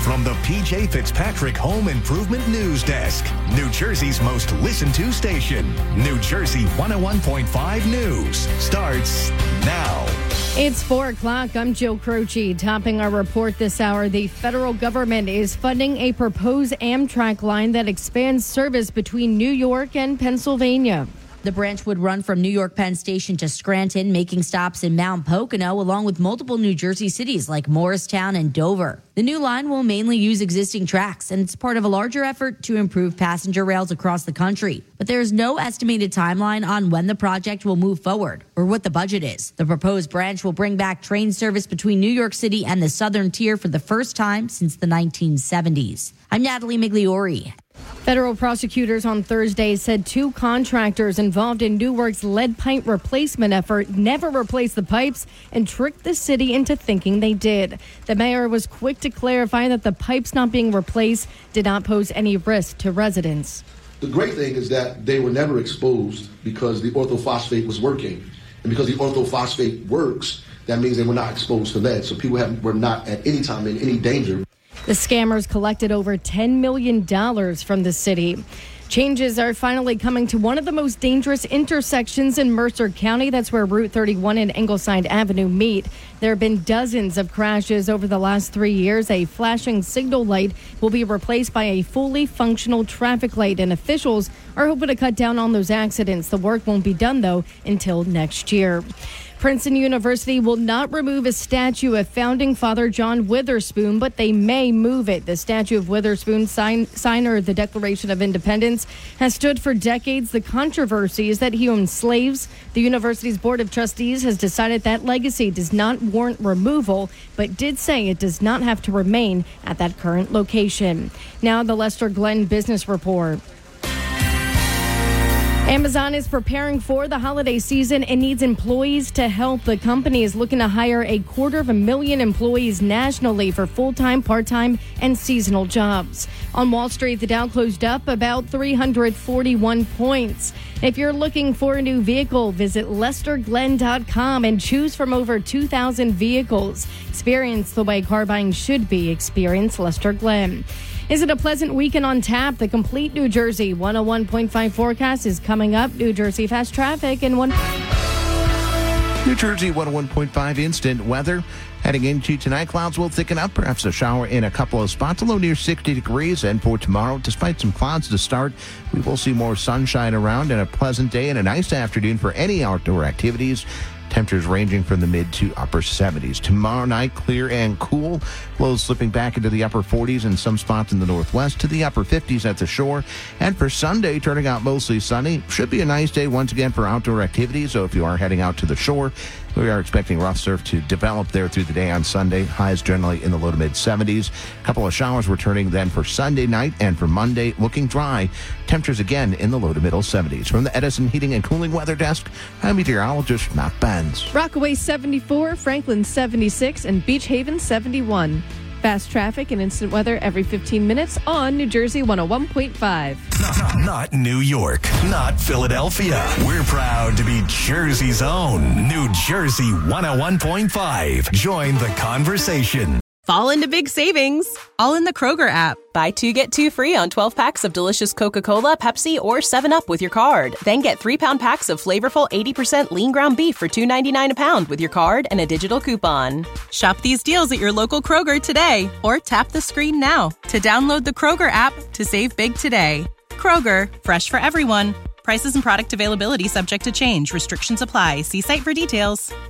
from the PJ Fitzpatrick Home Improvement News Desk, New Jersey's most listened to station. New Jersey 101.5 News starts now. It's 4 o'clock. I'm Jill Croce. Topping our report this hour, the federal government is funding a proposed Amtrak line that expands service between New York and Pennsylvania. The branch would run from New York Penn Station to Scranton, making stops in Mount Pocono, along with multiple New Jersey cities like Morristown and Dover. The new line will mainly use existing tracks, and it's part of a larger effort to improve passenger rails across the country. But there is no estimated timeline on when the project will move forward or what the budget is. The proposed branch will bring back train service between New York City and the Southern Tier for the first time since the 1970s. I'm Natalie Migliori. Federal prosecutors on Thursday said 2 contractors involved in Newark's lead pipe replacement effort never replaced the pipes and tricked the city into thinking they did. The mayor was quick to clarify that the pipes not being replaced did not pose any risk to residents. The great thing is that they were never exposed because the orthophosphate was working. And because the orthophosphate works, that means they were not exposed to lead. So people were not at any time in any danger. The scammers collected over $10 million from the city. Changes are finally coming to one of the most dangerous intersections in Mercer County. That's where Route 31 and Ingleside Avenue meet. There have been dozens of crashes over the last 3 years. A flashing signal light will be replaced by a fully functional traffic light, and officials are hoping to cut down on those accidents. The work won't be done, though, until next year. Princeton University will not remove a statue of founding father John Witherspoon, but they may move it. The statue of Witherspoon, signer of the Declaration of Independence, has stood for decades. The controversy is that he owned slaves. The university's Board of Trustees has decided that legacy does not warrant removal, but did say it does not have to remain at that current location. Now the Lester Glenn Business Report. Amazon is preparing for the holiday season and needs employees to help. The company is looking to hire 250,000 employees nationally for full-time, part-time, and seasonal jobs. On Wall Street, the Dow closed up about 341 points. If you're looking for a new vehicle, visit LesterGlenn.com and choose from over 2,000 vehicles. Experience the way car buying should be. Experience Lester Glenn. Is it a pleasant weekend on tap? The complete New Jersey 101.5 forecast is coming up. New Jersey fast traffic and New Jersey 101.5 instant weather. Heading into tonight, clouds will thicken up, perhaps a shower in a couple of spots, a low near 60 degrees. And for tomorrow, despite some clouds to start, we will see more sunshine around and a pleasant day and a nice afternoon for any outdoor activities. Temperatures ranging from the mid to upper 70s. Tomorrow night, clear and cool. Lows slipping back into the upper 40s in some spots in the northwest to the upper 50s at the shore. And for Sunday, turning out mostly sunny. Should be a nice day once again for outdoor activities. So if you are heading out to the shore, we are expecting rough surf to develop there through the day on Sunday. Highs generally in the low to mid 70s. A couple of showers returning then for Sunday night, and for Monday, looking dry. Temperatures again in the low to middle 70s. From the Edison Heating and Cooling Weather Desk, I'm meteorologist Matt Benz. Rockaway 74, Franklin 76, and Beach Haven 71. Fast traffic and instant weather every 15 minutes on New Jersey 101.5. Not New York, not Philadelphia. We're proud to be Jersey's own New Jersey 101.5. Join the conversation. Fall into big savings, all in the Kroger app. Buy 2, get 2 free on 12 packs of delicious Coca-Cola, Pepsi, or 7-Up with your card. Then get 3-pound packs of flavorful 80% lean ground beef for $2.99 a pound with your card and a digital coupon. Shop these deals at your local Kroger today, or tap the screen now to download the Kroger app to save big today. Kroger, fresh for everyone. Prices and product availability subject to change. Restrictions apply. See site for details.